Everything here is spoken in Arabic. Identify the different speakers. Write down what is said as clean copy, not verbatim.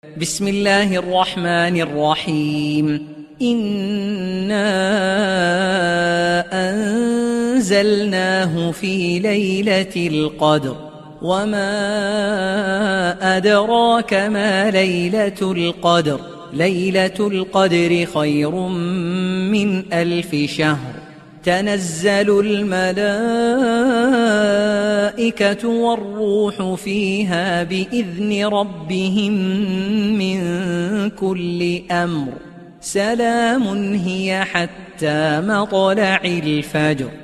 Speaker 1: بسم الله الرحمن الرحيم. إنا أنزلناه في ليلة القدر وما أدراك ما ليلة القدر ليلة القدر خير من 1000 شهر. تنزل الملائكة والروح فيها بإذن ربهم من كل أمر. سلام هي حتى مطلع الفجر.